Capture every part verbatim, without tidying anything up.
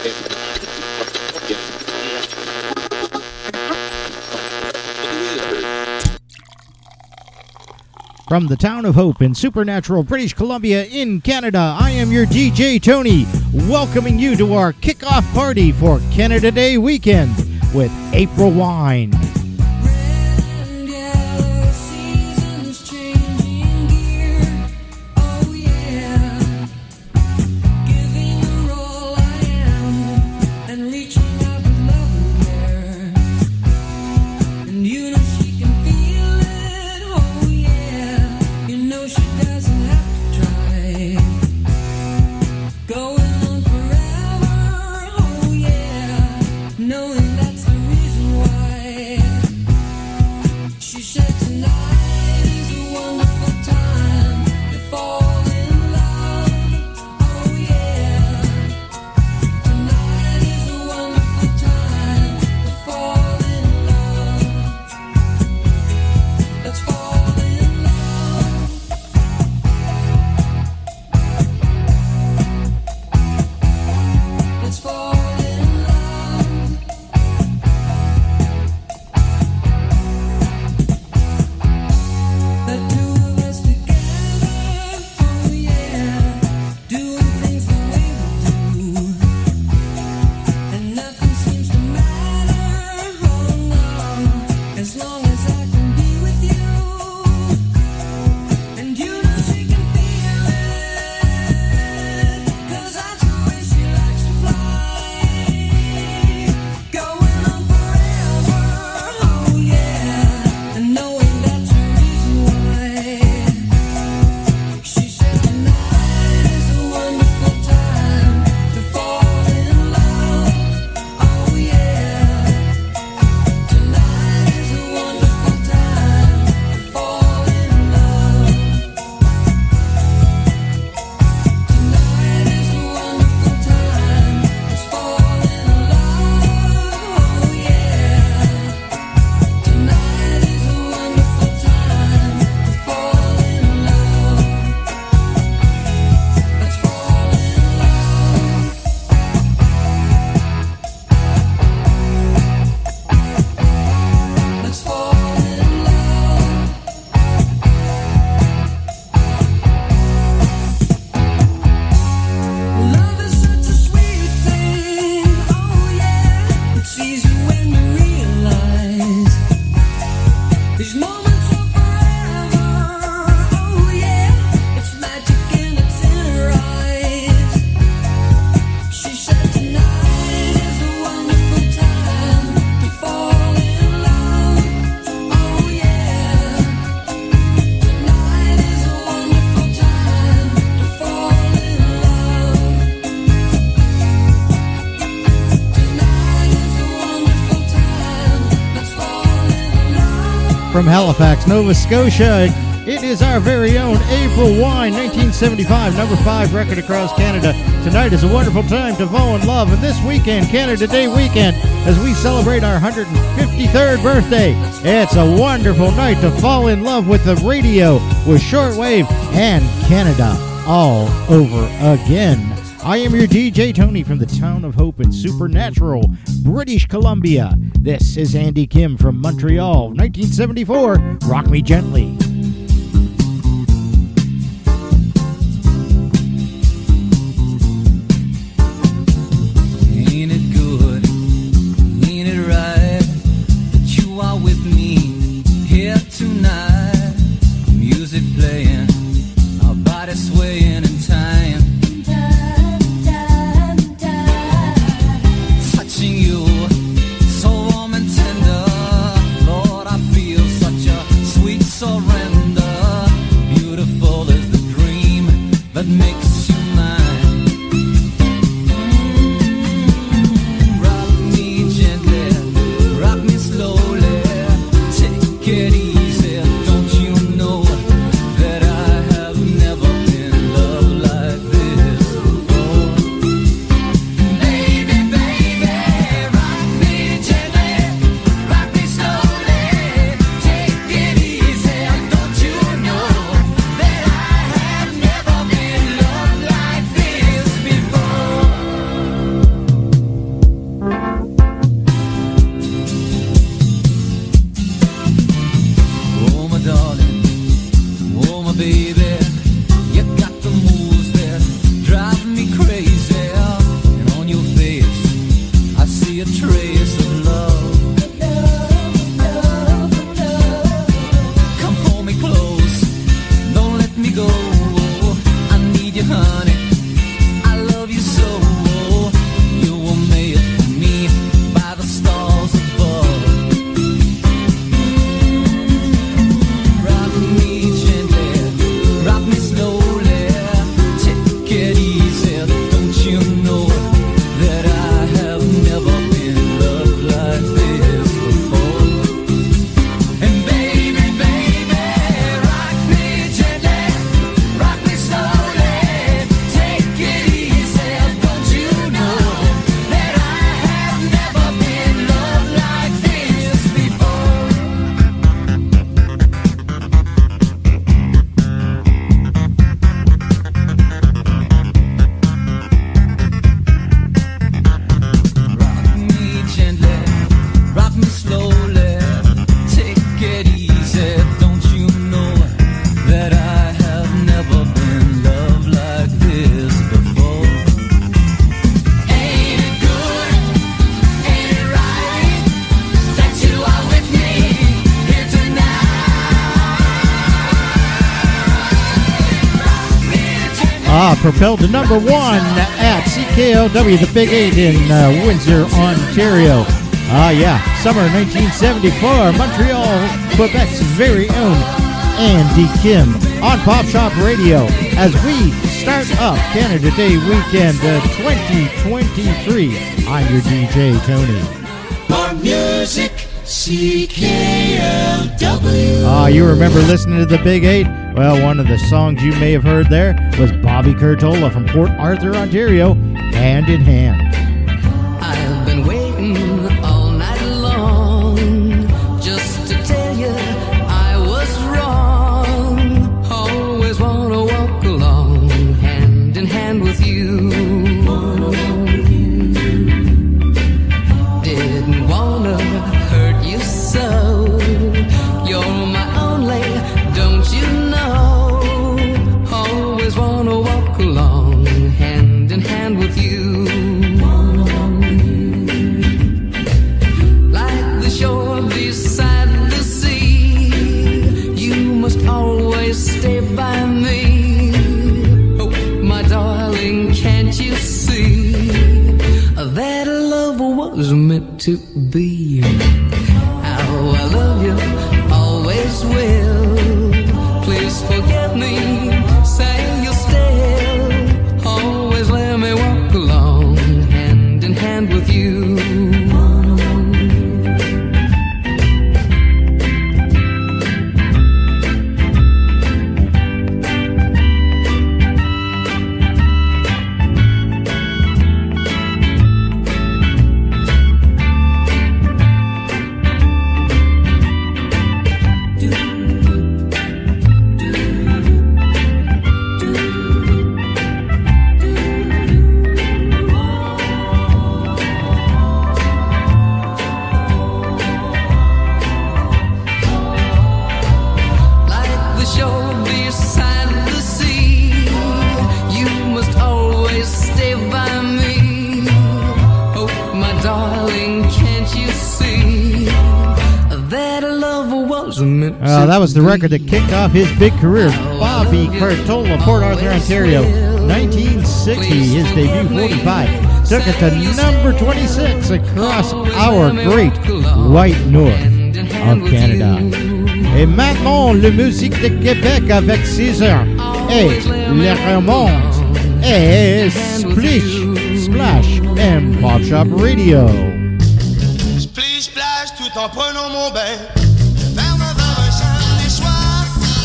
From the town of Hope in Supernatural, British Columbia in Canada, I am your D J Tony, welcoming you to our kickoff party for Canada Day weekend with April Wine. From Halifax, Nova Scotia, it is our very own April Wine, nineteen seventy-five, number five record across Canada. Tonight is a wonderful time to fall in love, and this weekend, Canada Day weekend, as we celebrate our one hundred fifty-third birthday. It's a wonderful night to fall in love with the radio, with shortwave, and Canada all over again. I am your D J Tony from the town of Hope in Supernatural, British Columbia. This is Andy Kim from Montreal, nineteen seventy-four, Rock Me Gently. Ain't it good, ain't it right, that you are with me here tonight? Music playing, our bodies swaying in time. Surrender. propelled to number one at C K L W, the Big Eight in uh, Windsor, Ontario. Ah, uh, yeah, summer nineteen seventy-four, Montreal, Quebec's very own Andy Kim on Pop Shop Radio as we start up Canada Day weekend uh, twenty twenty-three. I'm your D J, Tony. More music, C K L W. Ah, uh, you remember listening to the Big Eight? Well, one of the songs you may have heard there was Bobby Curtola from Port Arthur, Ontario, Hand in Hand. I've been waiting all night long just to tell you I was wrong. Always wanna walk along hand in hand with you. Didn't wanna hurt you so. You're my only, don't you know? Always wanna walk along hand in hand with you. Like the shore beside the sea, you must always stay by me. Oh, my darling, can't you see that love was meant to be? How I love you, always will. Please forgive me, say you'll still always let me walk along hand in hand with you. Uh, that was the record that kicked off his big career. Bobby Curtola, Port Arthur, Ontario, nineteen sixty, his debut, forty-five. Took it to number twenty-six across our great white north of Canada. Et maintenant, la musique de Québec avec Caesar et les remonte et Splish Splash and Pop Shop Radio. Splish Splash tout en prenant mon bain. Vers neuf heures un samedi soir.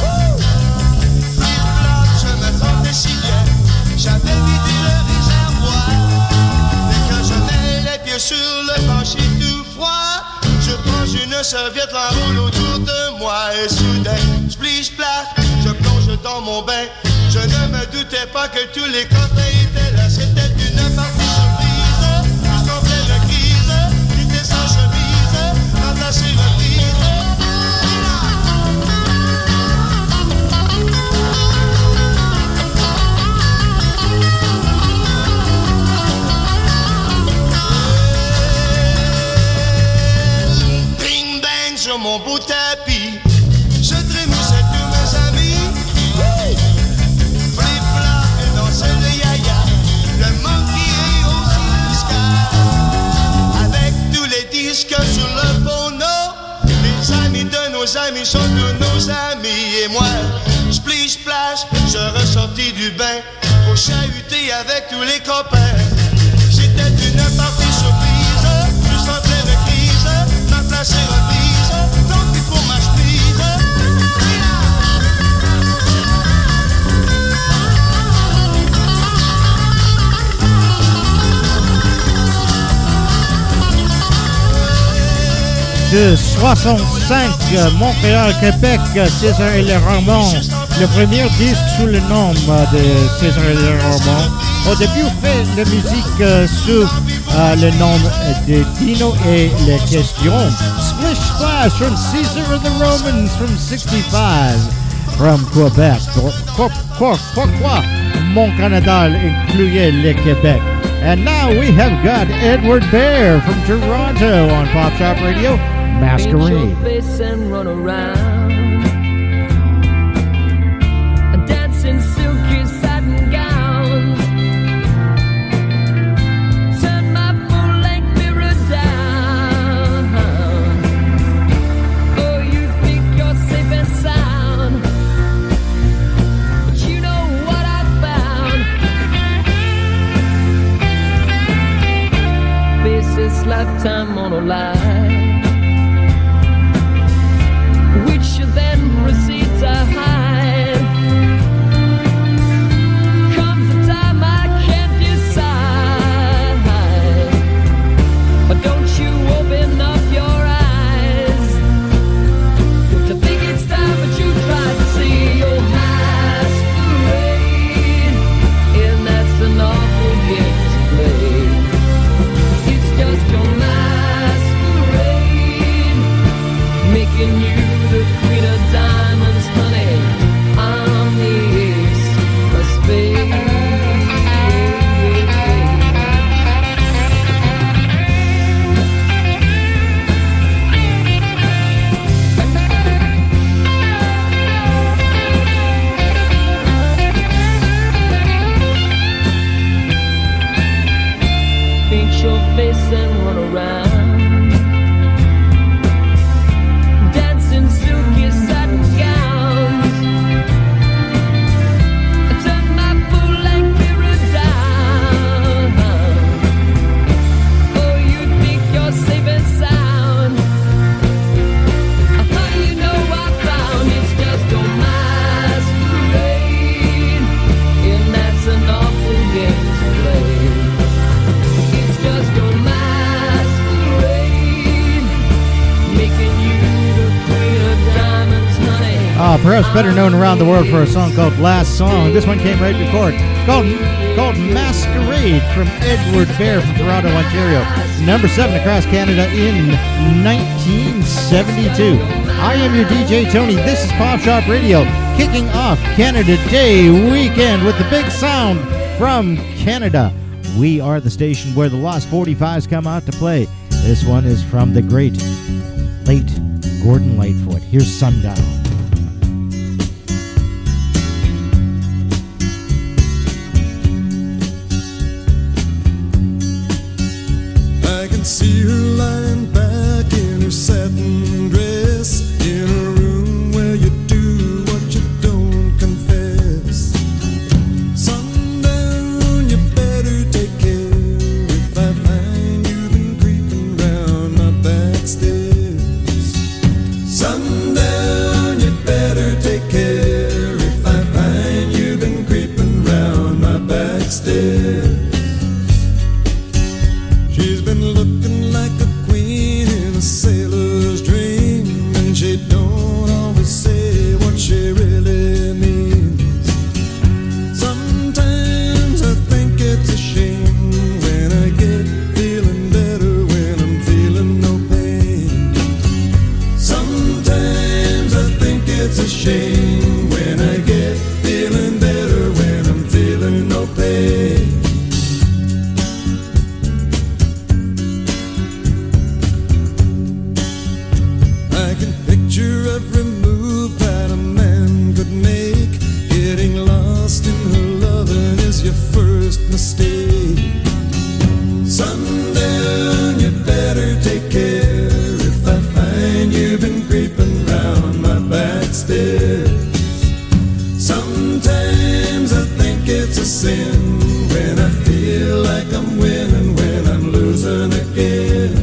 Flip-flop, je me sentais si bien. J'avais vidé le réservoir. Dès que je mets les pieds sur le plancher tout froid, je prends une serviette, l'enroule autour de moi. Et soudain, splish splash, je plonge dans mon bain. Je ne me doutais pas que tous les copains étaient là. C'était une partie surprise. Juste en pleine crise, j'étais sans chemise, remplacé reprise. Bing bang sur mon beau tapis, je trémoussais tous mes amis. Flip-flop et dansait le yaya, le monkey est aussi discard. Avec tous les disques sur le phono, les amis de nos amis sont tous nos amis. Et moi, splish splash, je ressortis du bain pour chahuter avec tous les copains. J'étais une partie surprise, juste en pleine crise, ma place est reprise, tant pis pour ma chemise. De soixante-cinq, Montréal, Québec, César et les Romans. Le premier disque sous le nom de César et les Romans. Au début, fait la musique euh, sous euh, le nom de Dino et les questions. Splish Splash from César and the Romans from sixty-five from Quebec. Pourquoi mon Canada incluait le Québec? And now we have got Edward Bear from Toronto on Pop Shop Radio, Masquerade. Paint your face and run around, dance in silky satin gowns. this lifetime on a lie, which you then proceed to hide. Comes the time I can't decide, but don't you open up your eyes to think it's time, but you try to see your masquerade, and that's an awful game to play. It's just your masquerade, making you the queen of diamonds, honey. I'm the ace of spades. Paint your face and run around, dance in silky satin gowns, turn my full-length mirror down. Oh, you think you're safe and sound? Honey, you know I found it's just your masquerade, and that's an awful game to play. It's just your masquerade, making you the queen of diamonds, honey. Ah, perhaps better known around the world for a song called Last Song. This one came right before it. Called, called Masquerade from Edward Bear from Toronto, Ontario. Number seven across Canada in nineteen seventy-two. I am your D J Tony. This is Pop Shop Radio, kicking off Canada Day weekend with the big sound from Canada. We are the station where the Lost forty-fives come out to play. This one is from the great late Gordon Lightfoot. Here's Sundown. I can see her lying back in her satin dress, in a room where you do what you don't confess. Sundown, you better take care if I find you've been creeping round my back stairs. Sundown, you better take care if I find you've been creeping round my back stairs. She's been looking like a queen in a sailor's dream, and she don't always say what she really means. Sometimes I think it's a shame when I get feeling better when I'm feeling no pain. Sometimes I think it's a shame when I get feeling better when I'm feeling no pain. I can picture every move that a man could make. Getting lost in her loving is your first mistake. Sundown, you better take care if I find you've been creeping round my back stairs. Sometimes I think it's a sin when I feel like I'm winning when I'm losing again.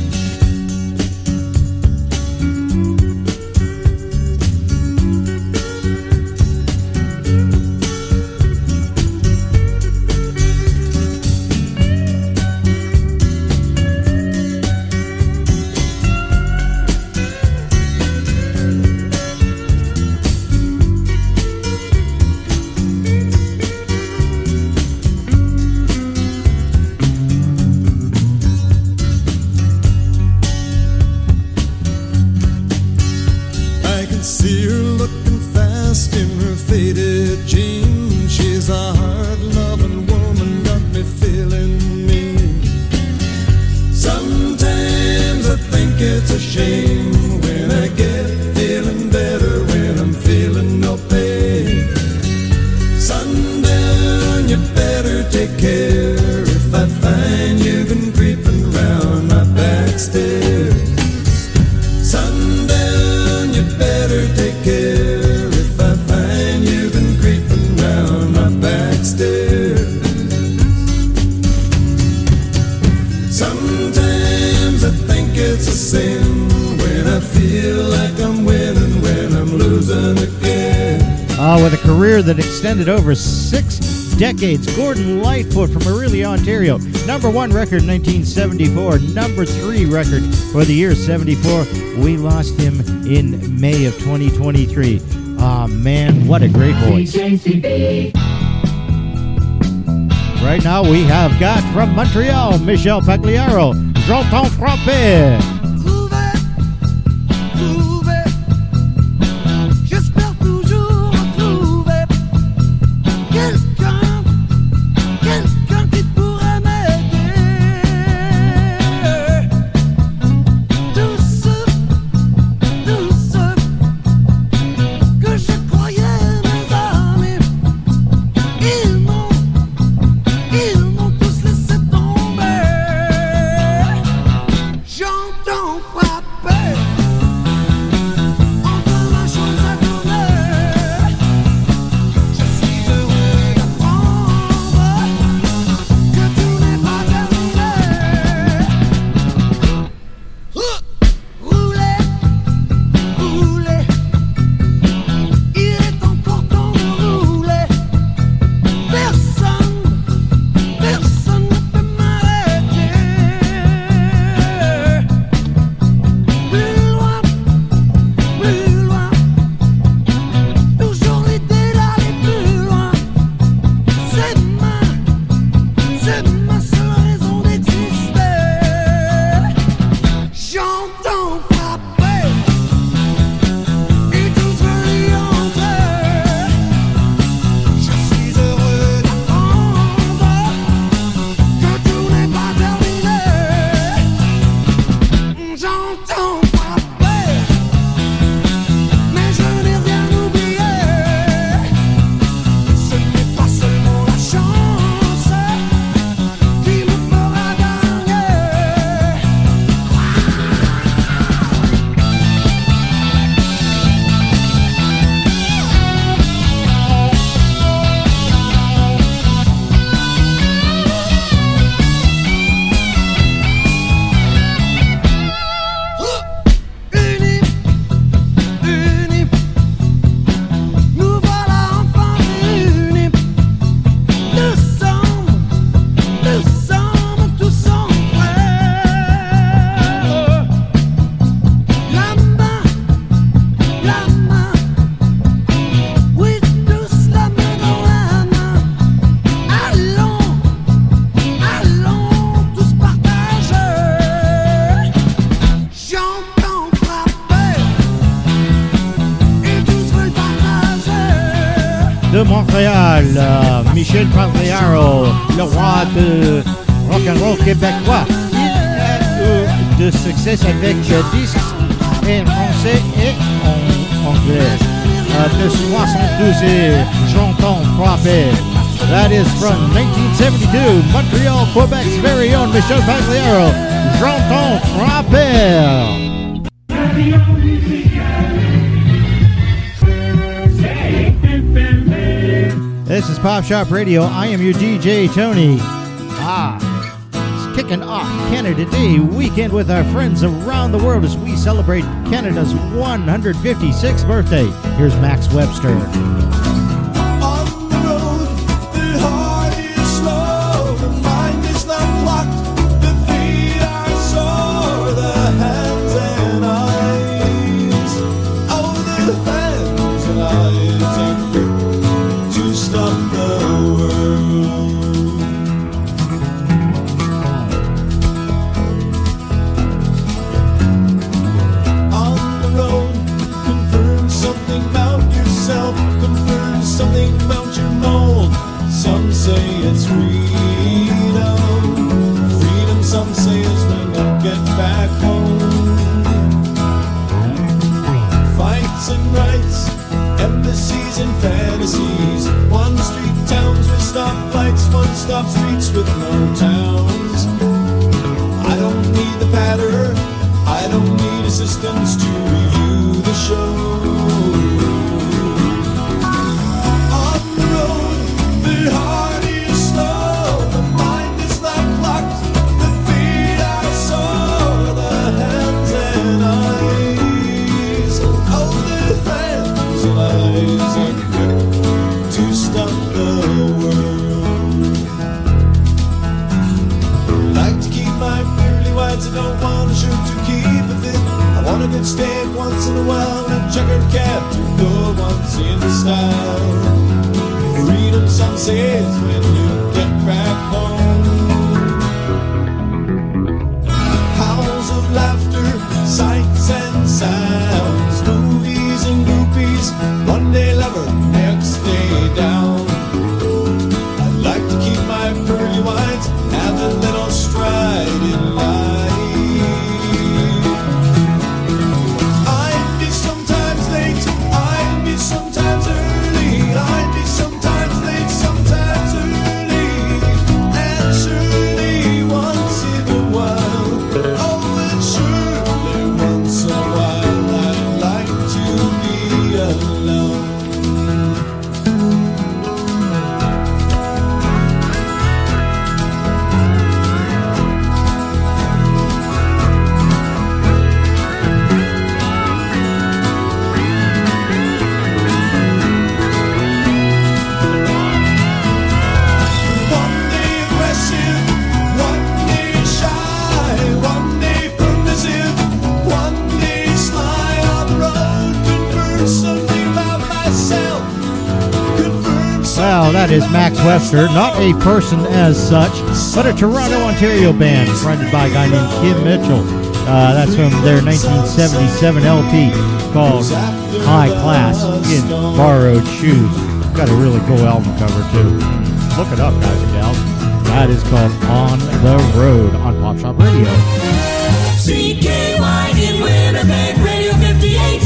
I can see her looking fast in her faded jeans. She's a hard-loving woman, got me feeling mean. Sometimes I think it's a shame when I get feeling better when I'm feeling no pain. Sundown, you better take care if I find you've been creeping round my back stairs. Sundown, you better take care if I find you've been creeping round my back stairs. Sometimes I think it's a sin when I feel like I'm winning, when I'm losing again. Uh, with a career that extended over six decades, Gordon Lightfoot from Orillia, Ontario. Number one record in nineteen seventy-four, number three record for the year seventy-four. We lost him in May of twenty twenty-three. Ah, oh, man, what a great voice. Right now we have got from Montreal, Michel Pagliaro, J'entends frapper. De Montréal, euh, Michel Pagliaro, le roi de rock'n'roll québécois. Il a eu de succès avec euh, disques en français et en anglais. Uh, de soixante-douze et J'entends frapper. That is from nineteen seventy-two, Montreal, Quebec's very own Michel Pagliaro. J'entends frapper. This is Pop Shop Radio. I am your D J, Tony. Ah, it's kicking off Canada Day weekend with our friends around the world as we celebrate Canada's one hundred fifty-sixth birthday. Here's Max Webster. On the road, the heart is slow, the mind is not clocked, the feet are sore, the hands and eyes, oh, the hands and eyes are quick to stop the world. On the road, confirm something about yourself, confirm something about your mold. Some say it's freedom, freedom some say is when I get back home. Fights and rights, embassies and fantasies, one street towns with stoplights, one stop streets with no towns. I don't need the patter, I don't need assistance to review the show. On the road, the heart is slow, the mind is not clocked, the feet Jonathan steak once in a while, and a checkered cap to go once in style. Freedom, some says, when you get back home. Howls of laughter, sights and sounds, movies and groupies, one day lover, next day down. I'd like to keep my pearly whites, have a little stride in life. I'd be sometimes late, I'd be sometimes early, I'd be sometimes late, sometimes early, and surely once in a while, oh, and surely once in a while, I'd like to be alone. One day aggressive, one day shy, one day permissive, one day sly on the road. Confirm something about myself. Confirm something. Well, that is Max Webster, not a person as such, but a Toronto, Ontario band fronted by a guy named Kim Mitchell. Uh, that's from their nineteen seventy-seven L P called High Class in Borrowed Shoes. Got a really cool album cover, too. Look it up, guys and gals. That is called On the Road on Pop Shop Radio. C K Y in Winnipeg, Radio fifty-eight.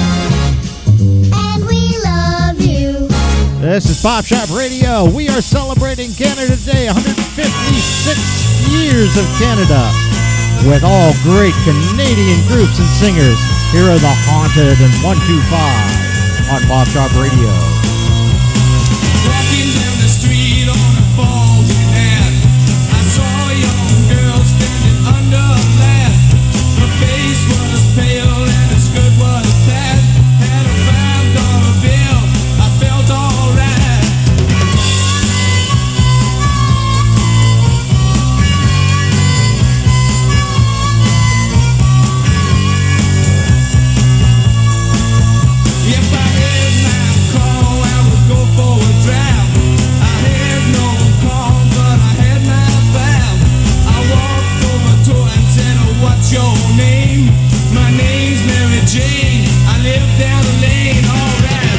And we love you. This is Pop Shop Radio. We are celebrating Canada Day, one hundred fifty-six years of Canada, with all great Canadian groups and singers. Here are the Haunted and one two five on Pop Shop Radio. Walking down the street on a foggy night, I saw a young girl standing under a lamp. Her face was pale and her skirt was fat. Had a five dollar bill, I felt alright. If I had my call, I would go for a drive. I had no call, but I had my valve. I walked over to her and said, oh, what's your name? My name's Mary Jane. I live down the lane, alright.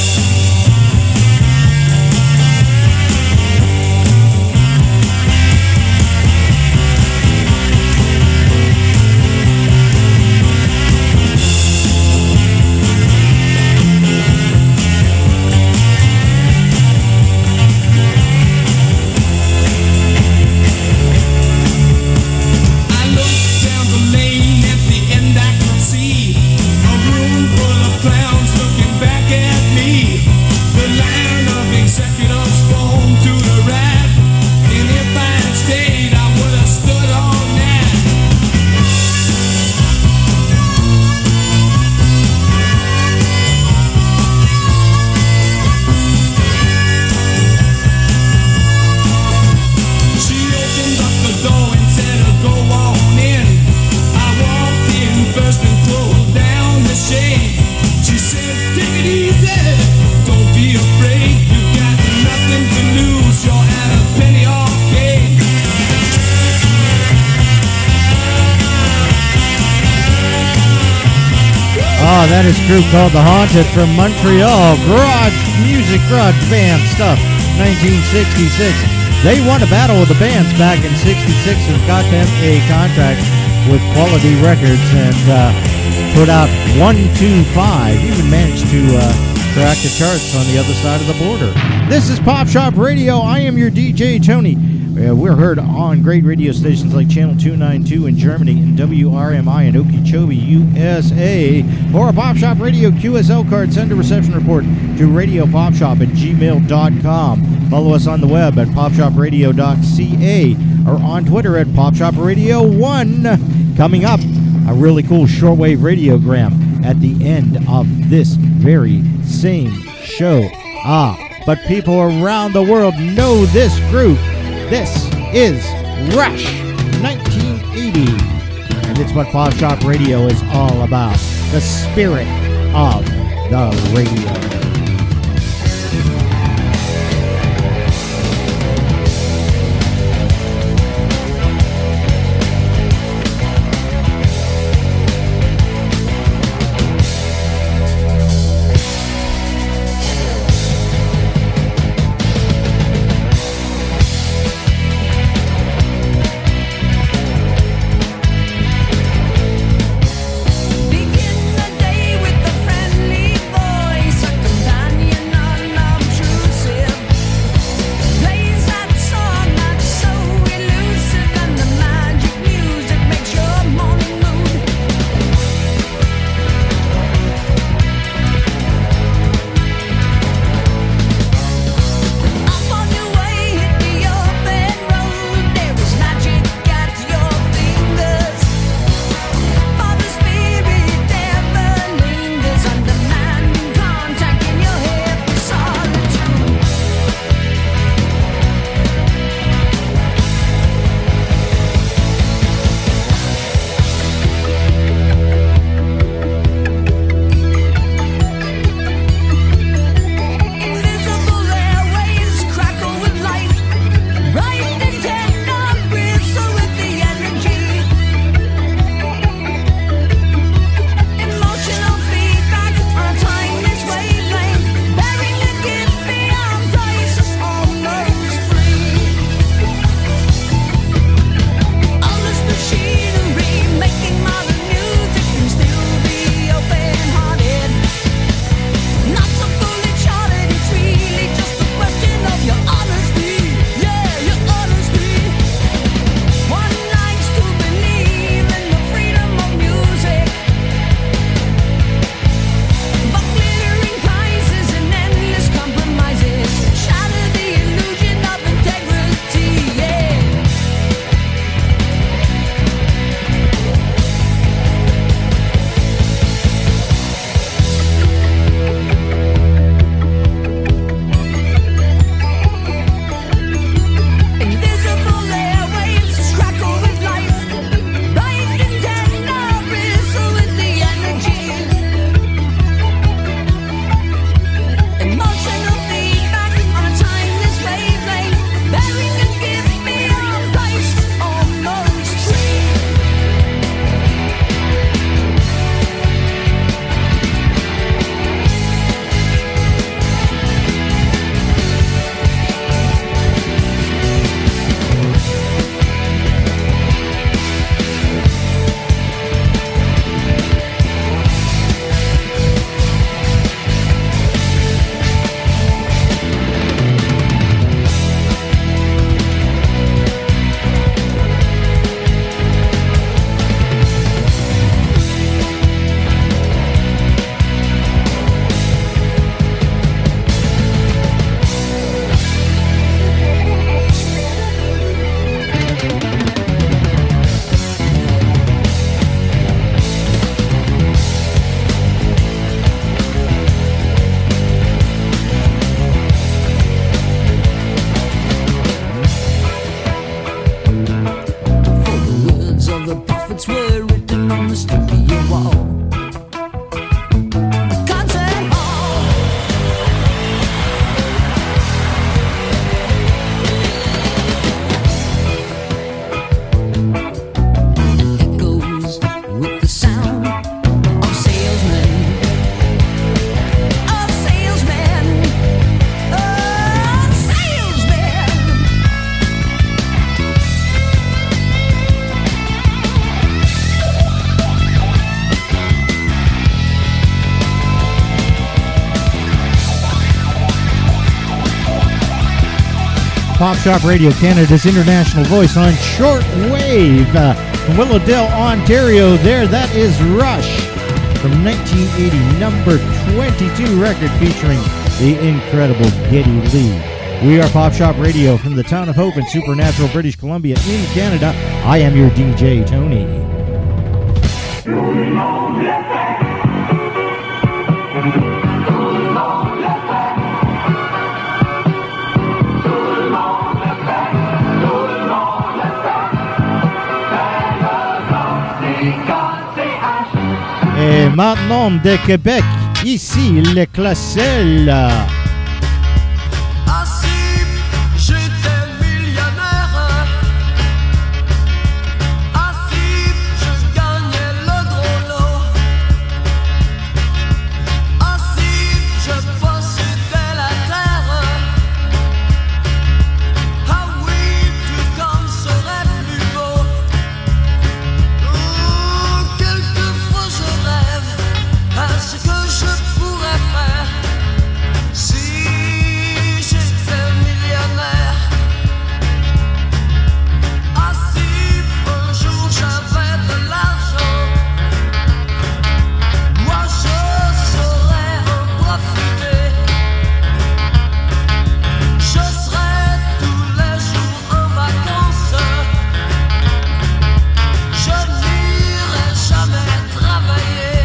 I looked down the lane, at the end I could see a room full of clowns looking back at me. The line of executives formed to the right, and if I had stayed, I would have stood all night. She opened up the door and said, go on in. I walked in first and pulled down the shade. She said, take it easy, don't be afraid. You got nothing to lose, you're at a penny arcade. Oh, that is a group called The Haunted from Montreal. Garage music, garage band stuff, nineteen sixty-six. They won a battle with the bands back in sixty-six and got them a contract with Quality Records and uh, put out one two five. Even managed to uh, crack the charts on the other side of the border. This is Pop Shop Radio. I am your D J, Tony. Uh, we're heard on great radio stations like Channel two ninety-two in Germany and W R M I in Okeechobee, U S A. Or a Pop Shop Radio Q S L card. Send a reception report to radio pop shop at gmail dot com. Follow us on the web at pop shop radio dot c a or on Twitter at pop shop radio one. Coming up, a really cool shortwave radiogram at the end of this very same show. Ah, but people around the world know this group. This is Rush nineteen eighty, and it's That's what Pop Shop Radio is all about. The spirit of the radio. Begin the day with a friendly voice, a companion unobtrusive. Plays that song that's so elusive, and the magic music makes your morning mood. Up on your way, hit the open road. There is magic at your fingers. Father Spirit ever lingers, undemanding contact in your head for solitude. Invisible airwaves crackle with life. Right antenna bristle with the energy. Emotional feedback on a timeless wavelength. Bearing a gift beyond price, almost free. All this machinery making modern music can still be open-hearted. Not so fully charted, it's really just a question of your honesty. Yeah, your honesty. One likes to believe in the freedom of music, but glittering prices and endless compromises shatter the illusion of integrity. Yeah. Invisible airwaves crackle with life. Right antenna bristle with the energy. Emotional feedback on a timeless wavelength. Bearing a gift beyond price, almost free. For the words of the prophets were written on the studio wall. A concert hall. It echoes with the sound of salesmen. Of salesmen. Of salesmen. Pop Shop Radio, Canada's international voice on shortwave. Uh, from Willowdale, Ontario, there, that is Rush from nineteen eighty, number twenty-two record featuring the incredible Geddy Lee. We are Pop Shop Radio from the town of Hope in Supernatural, British Columbia in Canada. I am your D J, Tony. Africa. Et maintenant de Québec, ici les Classels. Ah si j'étais millionnaire, ah si je gagnais le gros lot, ah si je possédais la terre, ah oui tout comme serait plus beau. Oh, quelquefois je rêve à ce que je pourrais faire si j'étais millionnaire. Ah si un jour j'avais de l'argent, moi je saurais en profiter. Je serais tous les jours en vacances, je n'irais jamais travailler.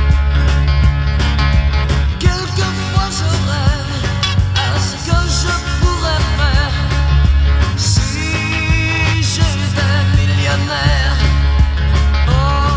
Quelquefois je rêve à ce que je pourrais faire si j'étais millionnaire. Oh.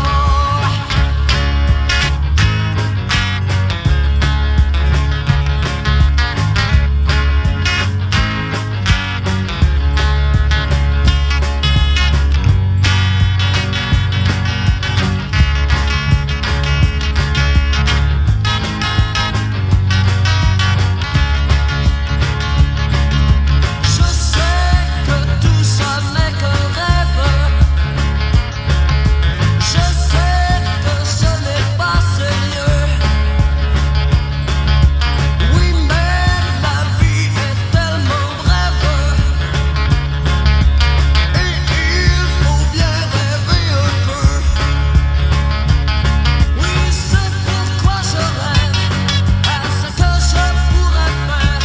Je sais que tout ça n'est qu'un rêve, je sais que ce n'est pas sérieux. Oui mais la vie est tellement brève et il faut bien rêver un peu. Oui c'est pourquoi je rêve à ce que je pourrais faire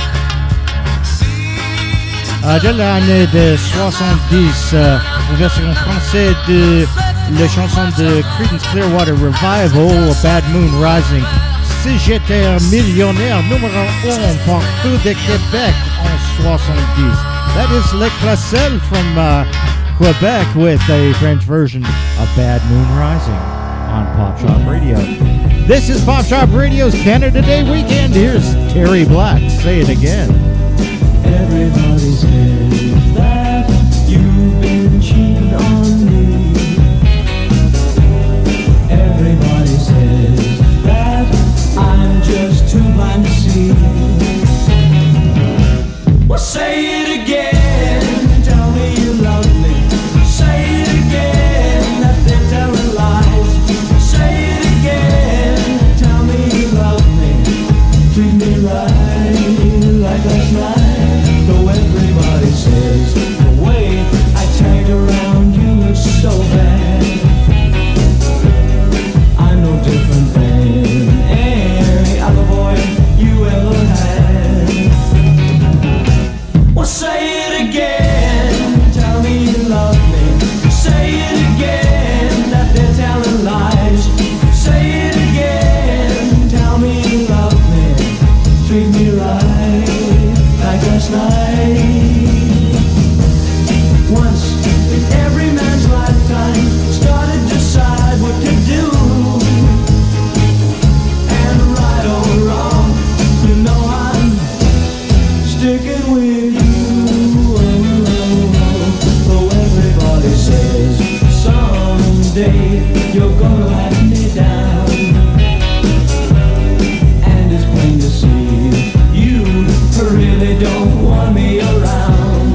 si Euh, de l'année de soixante-dix, euh, une version française de la chanson de Creedence Clearwater Revival, Bad Moon Rising. Si j'étais un millionnaire, numéro un partout de Québec en soixante-dix. That is Les Classels from uh, Quebec with a French version of Bad Moon Rising on Pop Shop Radio. This is Pop Shop Radio's Canada Day weekend. Here's Terry Black. Say it again. Everybody says that you've been cheating on me. Everybody says that I'm just too blind to see. Well, say it again, tell me you love me. Say it again, that they're telling lies. Say it again, tell me you love me. Treat me right, like last night. Though everybody says the way I tagged around you looks so bad. I'm no different than any other boy you ever had. Well, say it again, tell me you love me. Say it again, that they're telling lies. Say it again, tell me you love me. Treat me right, like last night. Once in every man's lifetime, started to decide what to do. And right or wrong, you know I'm sticking with you. Oh, everybody says someday you're gonna let me down. And it's plain to see you really don't want me around.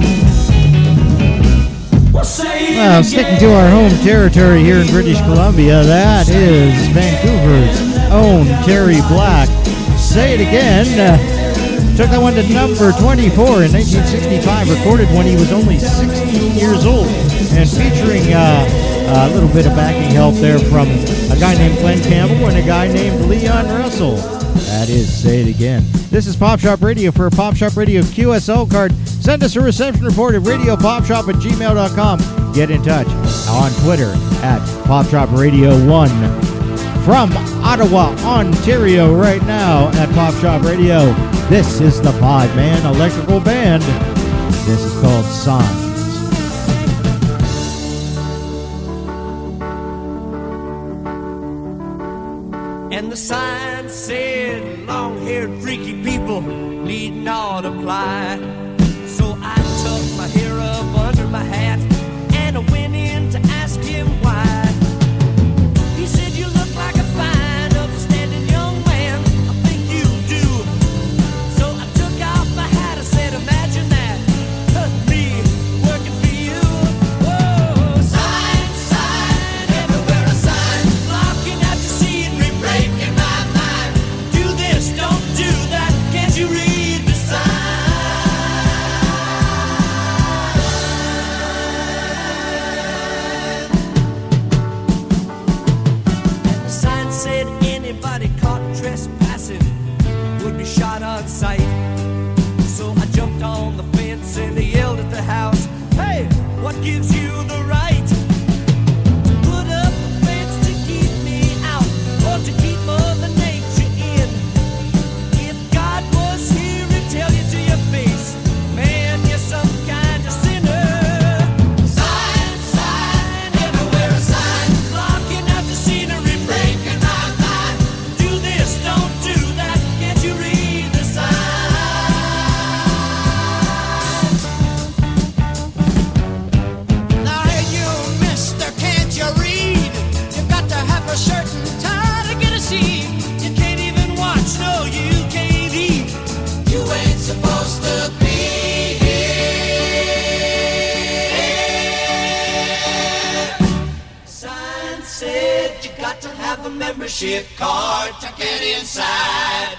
Well, say it Well, sticking to our home territory here in British Columbia, that is Vancouver's own Terry Black. Say it again. Uh, took that one to number twenty-four in nineteen sixty-five, recorded when he was only sixteen years old, and featuring uh, a little bit of backing help there from a guy named Glenn Campbell and a guy named Leon Russell. That is Say It Again. This is Pop Shop Radio. For a Pop Shop Radio Q S L card, send us a reception report at radio pop shop at gmail dot com. Get in touch on Twitter at Pop Shop Radio one. From Ottawa, Ontario, right now at Pop Shop Radio, this is the five-man electrical band. This is called Signs. And the sign said, long-haired freaky people need not apply. So I tucked my hair up under my hat and I went in to ask him why. He said, you look like a fine, upstanding young man. I think you do. So I took off my hat. I said, imagine that, me working for you. Whoa, sign, sign, everywhere a sign, blocking out the scenery, breaking my mind. Do this, don't do that. Can't you read the sign? The sign said anybody caught trespassing would be shot on sight. So I jumped on the fence and I yelled at the house, hey, what gives you the right to put up a fence to keep me out or to keep Mother Nature in? If God was here, he'd tell you to your face, man, you're some kind of sinner. Sign, sign, everywhere a sign, blocking out the scenery, breaking my mind. Do this, don't do that, can't you read the sign? Now hey you, mister, can't you read? You've got to have a shirt and tie to get a seat. You can't even watch, no, you can't eat. You ain't supposed to be here. Sign said you got to have a membership card to get inside.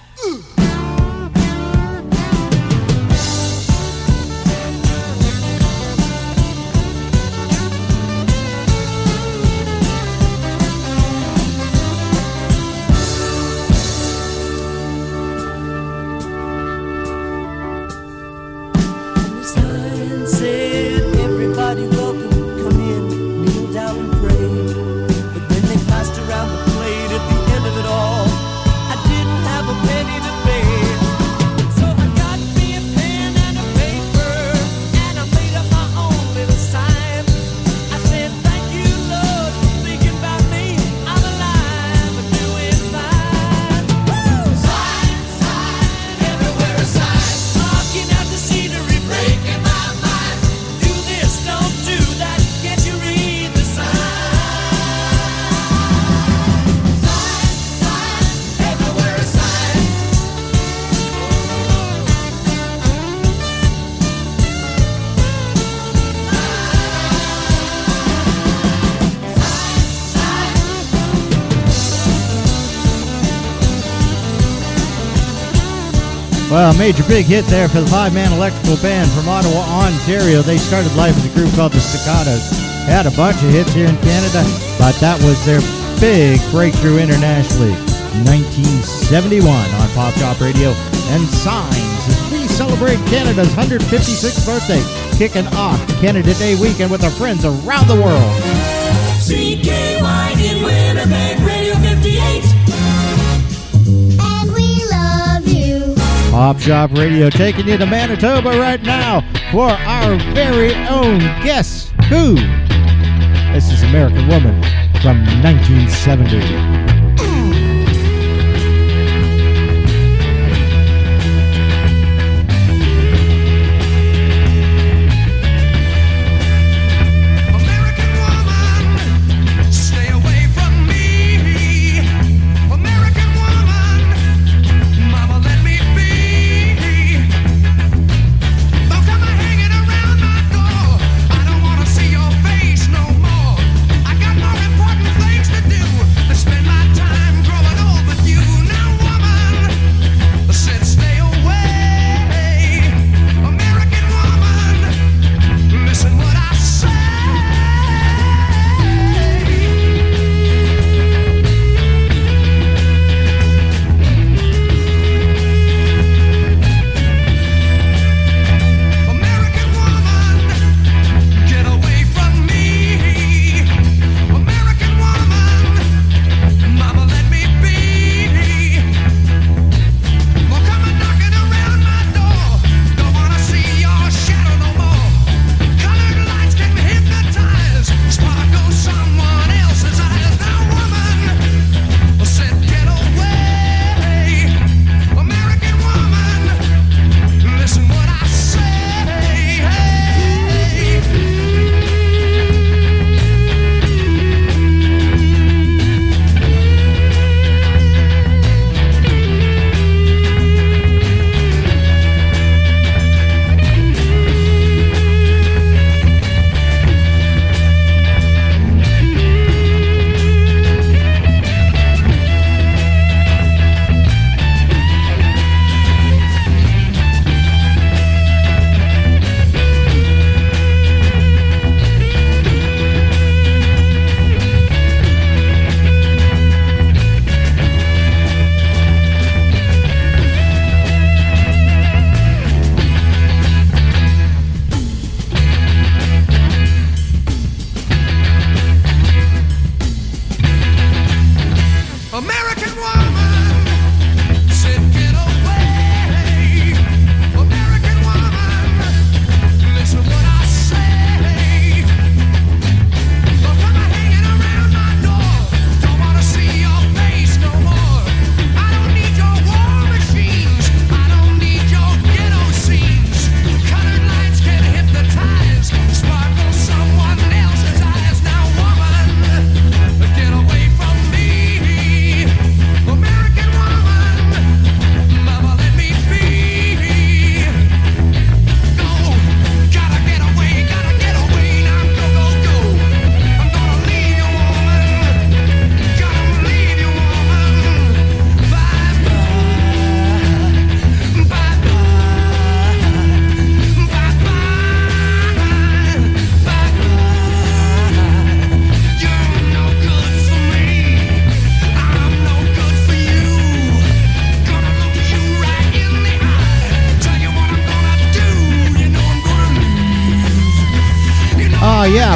The sign said, everybody welcome, come in, kneel down and pray. But when they passed around the plate at the end of it all, I didn't have a penny to pay. So I got me a pen and a paper, and I made up my own little sign. I said, thank you, Lord, for thinking about me. I'm alive and doing fine. Woo! Sign, sign, everywhere a sign, blocking out the scenery, breaking my mind. Do this, don't do that, can't you read the sign? Sign, sign, everywhere a sign. Well, a major big hit there for the five-man electrical band from Ottawa, Ontario. They started life as a group called the Staccatos. They had a bunch of hits here in Canada, but that was their big breakthrough internationally. nineteen seventy-one on Pop Shop Radio and Signs as we celebrate Canada's one hundred fifty-sixth birthday, kicking off Canada Day weekend with our friends around the world. C K Y in Winnipeg, Radio fifty-eight. And we love you. Pop Shop Radio taking you to Manitoba right now for our very own Guess Who? This is American Woman from nineteen seventy. American woman, stay away from me. American woman, mama, let me be. Don't come hanging around my door. I don't wanna see your face no more. I got more important things to do than spend my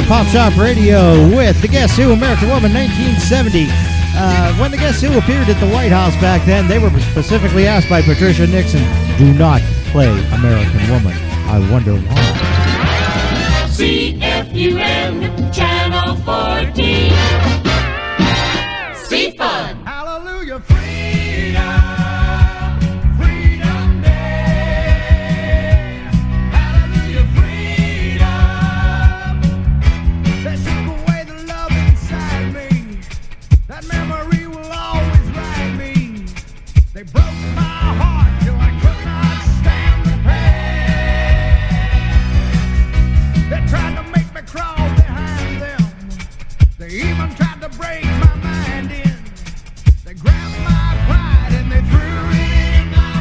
on Pop Shop Radio with the Guess Who, American Woman, nineteen seventy. Uh, when the Guess Who appeared at the White House back then, they were specifically asked by Patricia Nixon, do not play American Woman. I wonder why. C F U M, Channel fourteen. C-Fun. Hallelujah, freedom, freedom day. Hallelujah, freedom. They took away the love inside me. That memory will always ride me. They broke my heart till I could not stand the pain. They tried to make me crawl behind them. They even tried to break my mind in. They grabbed my pride and they threw it in my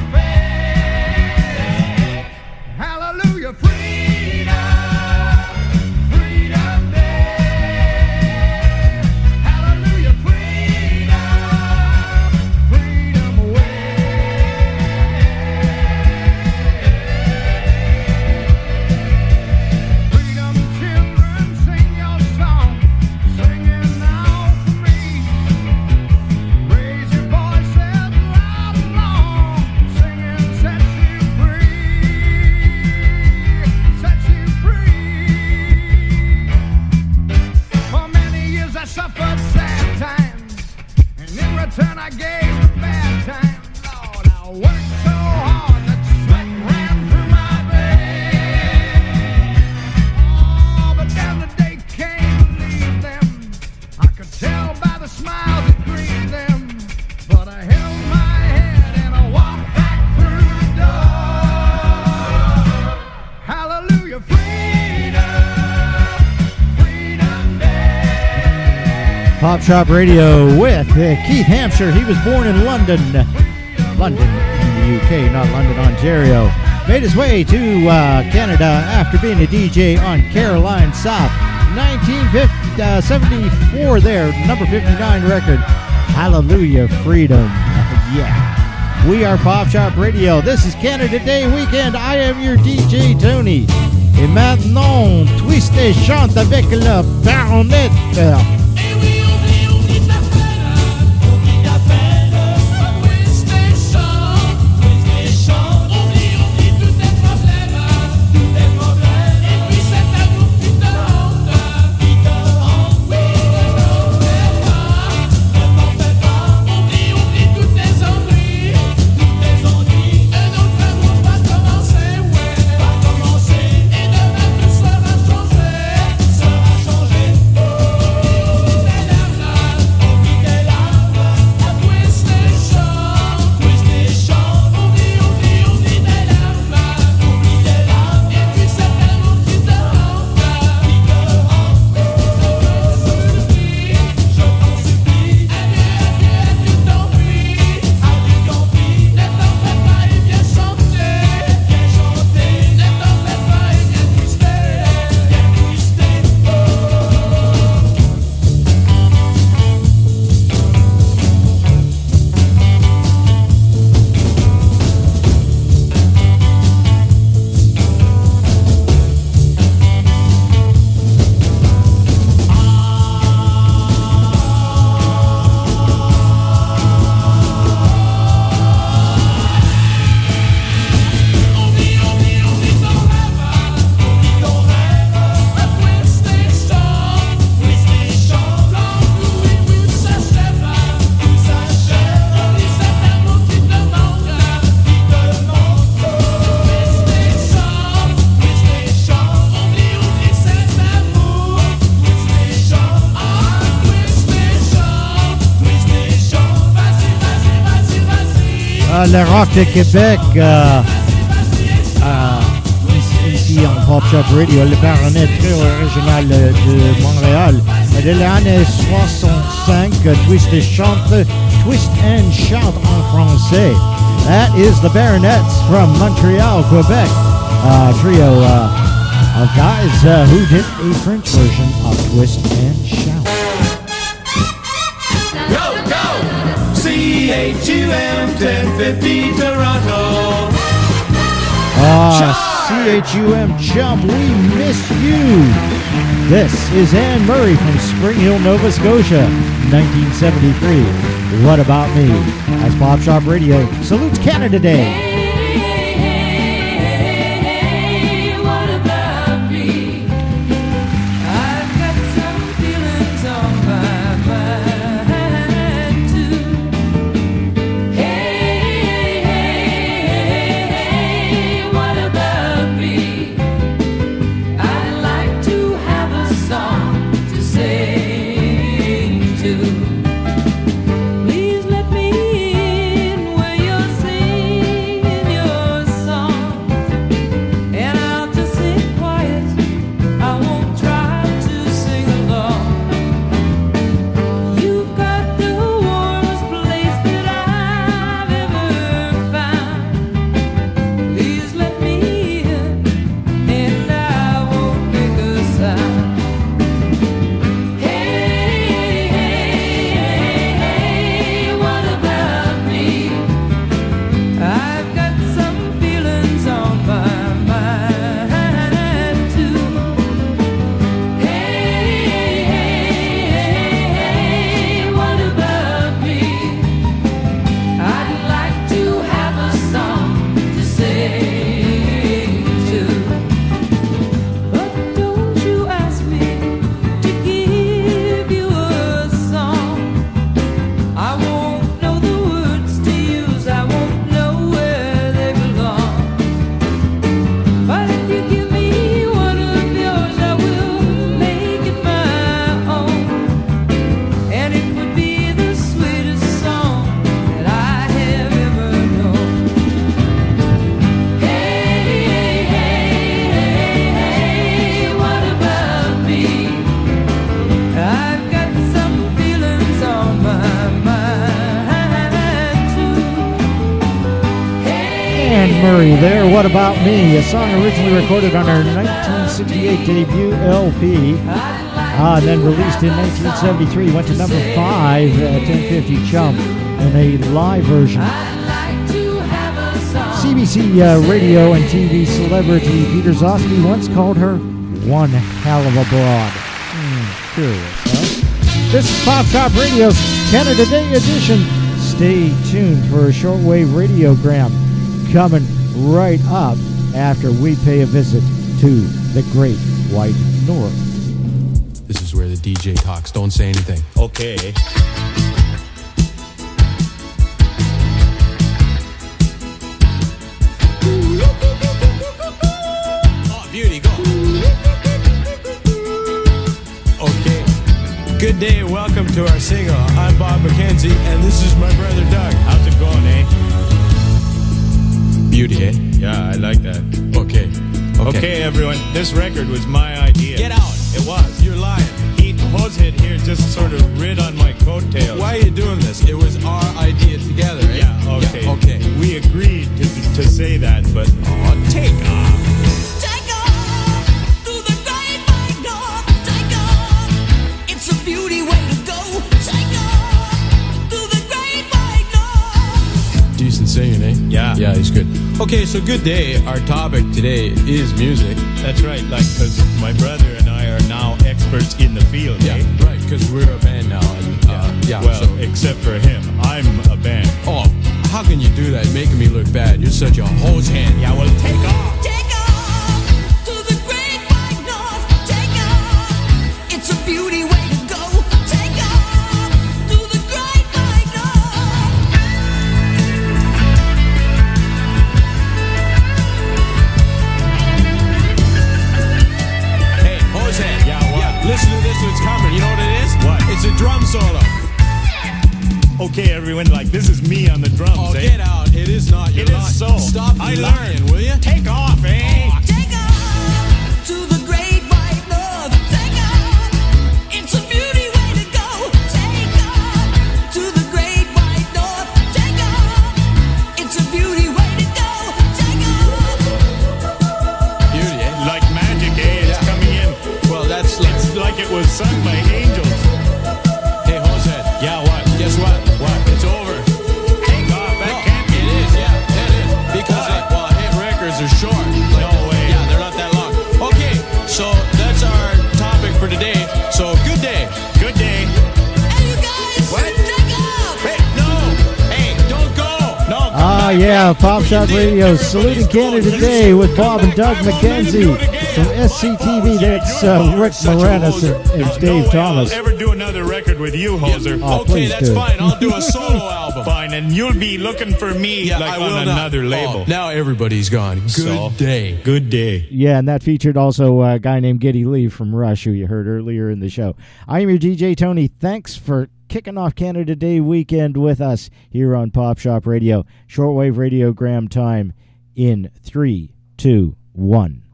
face. Hallelujah, freedom, freedom day. Hallelujah, freedom, freedom away. Freedom children, sing your song, singing now for me. Raise your voices loud and long, singing sets you free, sets you free. For many years I suffered sad times, and in return I gave the bad times. Lord, I worked so hard that sweat ran through my veins. Oh, but then the day came to leave them. I could tell by the smiles that greeted them. But I held my head and I walked back through the door. Hallelujah, freedom, freedom day. Pop Shop Radio with uh, Keith Hampshire. He was born in London, London in the U K, not London, Ontario. Made his way to uh, Canada after being a D J on Caroline South. nineteen seventy-four there, number fifty-nine record. Hallelujah, freedom. Yeah. We are Pop Shop Radio. This is Canada Day Weekend. I am your D J Tony. Et maintenant, twist et chante avec la baronette. Et oui, oublie, oublie ta peine, oublie ta peine. Twist et chante, twist et chante. Oublie, oublie tous tes problèmes, tous tes problèmes. Et puis cet amour qui te hante, qui te hante. Oui, ne t'en fais pas, ne t'en fais pas. Oublie, oublie tous tes ennuis, tous tes ennuis. Un autre amour va commencer, ouais, va commencer. Et demain tout sera changé, sera changé. Ah, le rock de Québec, euh, euh, ici, ici en Pop Shop Radio, le baronnet très original de Montréal. De l'année soixante-cinq, Twist and Chante, Twist and Shout en français. That is the Baronets from Montreal, Quebec. Uh, trio uh, of guys uh, who did a French version of Twist and Shout. Go, go! C H U M ten fifty Toronto. Ah, C H U M Chum, we miss you. This is Anne Murray from Spring Hill, Nova Scotia, nineteen seventy-three. What About Me? As Pop Shop Radio salutes Canada Day. Please let me in where you're singing your song, and I'll just sit quiet. I won't try to sing along. You've got the warmest place that I've ever found. Please let me in, and I won't make a sound. I've got some feelings on my mind too. Hey, hey, hey, what about me? I'd like to have a song to sing to. But don't you ask me to give you a song. I won't know the words to use. I won't know where they belong. But if you give me one of yours, I will make it my own. And it would be the sweetest song that I have ever known. Hey, hey, hey, hey, what about me? I've got some feelings on my mind too. Anne Murray there, What About Me? A song originally recorded on her nineteen sixty-eight debut L P, ah, and then released in nineteen seventy-three. Went to number five at ten fifty Chump in a live version. C B C uh, radio and T V celebrity Peter Zosky once called her one hell of a broad. Hmm, curious, huh? This is Pop Shop Radio's Canada Day edition. Stay tuned for a shortwave radiogram coming right up after we pay a visit to the Great White North. This is where the D J talks. Don't say anything. Okay. Oh, beauty, go. Okay. Good day, welcome to our single. I'm Bob McKenzie, and this is my brother Doug. How's it going, eh? Beauty, eh? Yeah, I like that. Okay. Okay, Okay. everyone, this record was my idea. Get out. It was. You're lying. He, Hosehead here, just sort of rid on my coattails. Why are you doing this? It was our idea together, eh? Yeah, okay. Yeah, okay. We agreed to, to say that, but... Oh, take off. Take off to the great white north. Take off, it's a beauty way to go. Take off to the great white north. Decent singing, eh? Yeah. Yeah, he's good. Okay, so good day. Our topic today is music. That's right, like, because my brother and I are now experts in the field, Yeah, eh? right, because we're a band now. And, uh, yeah, Well, so... except for him. I'm a band. Oh, how can you do that? Making me look bad. You're such a hose hand. Yeah, well, take off. Take off to the great white north. Take off, it's a beauty way to go. Take off to the great white north. Hey, hose hand. Yeah, what? Listen to this what's coming. You know what it is? What? It's a drum solo. Okay, everyone, like, this is me on the drums, Oh, eh? get out. It is not. You're It is lying. so. Stop I lying, learned. will you? Take off, eh? Take off to the great white north. Take off, it's a beauty way to go. Take off to the great white north. Take off, it's a beauty way to go. Take off. Beauty, eh? Like magic, eh? It's Yeah. coming in. Well, that's like... It's like it was sung by angels. Hey, Hosehead. Yeah, what? Guess what? What? It's over. Take off. That No, can't be. it is, yeah, it is. Because, Why? uh, well, hit records are short. Like, No way. Yeah, yeah, Pop Shop Radio saluting Canada Day with Bob and Doug McKenzie from S C T V. That's uh, Rick Moranis and, and Dave Thomas. I'll ever do another record with you, Hoser. Oh, Okay, please that's do. fine. I'll do a solo album. Fine, and you'll be looking for me Yeah, like I will on not. another label. Oh, now everybody's gone. Good So, day. Good day. Yeah, and that featured also a guy named Geddy Lee from Rush, who you heard earlier in the show. I am your D J, Tony. Thanks for kicking off Canada Day weekend with us here on Pop Shop Radio. Shortwave radiogram time in three, two, one.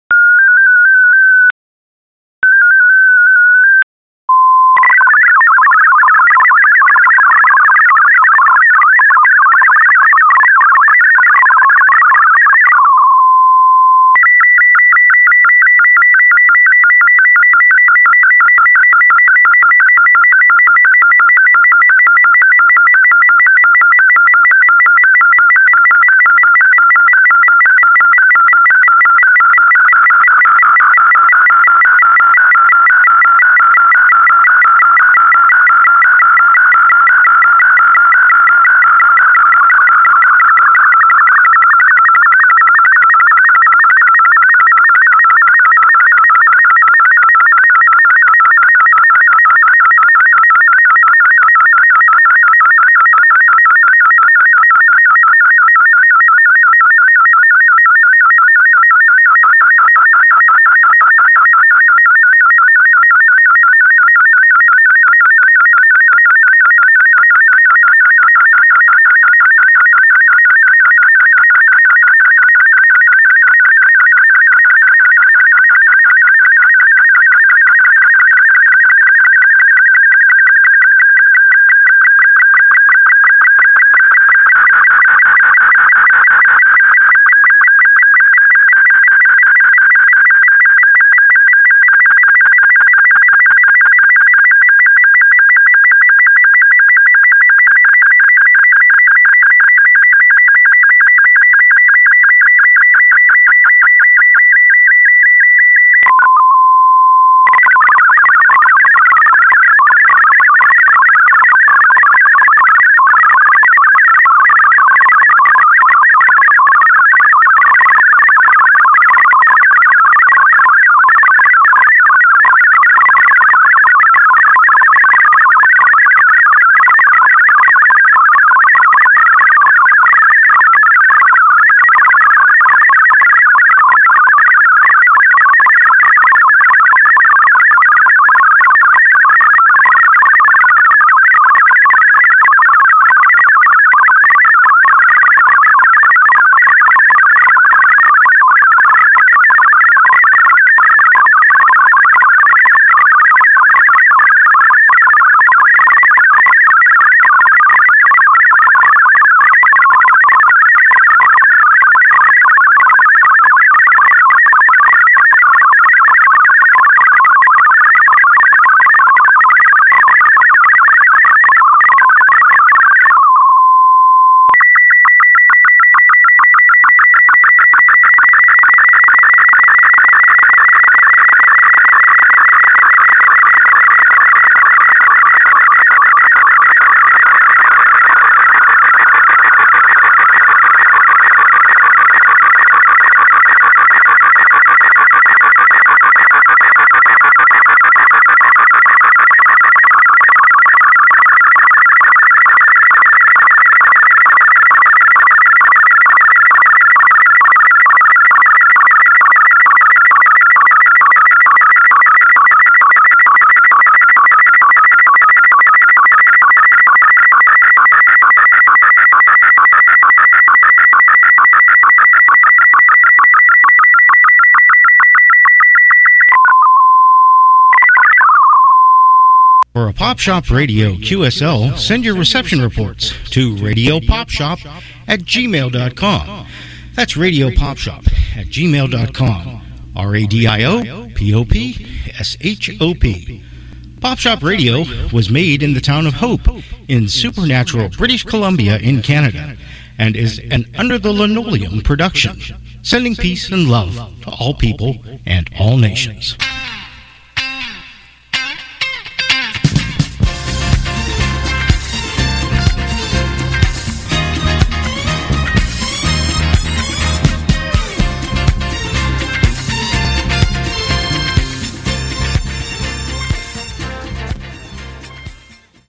For a Pop Shop Radio Q S L, send your reception reports to radio pop shop at gmail dot com. That's Radio Pop Shop at gmail dot com. R A D I O P O P S H O P. Pop Shop Radio was made in the town of Hope in supernatural British Columbia in Canada and is an Under the Linoleum production, sending peace and love to all people and all nations.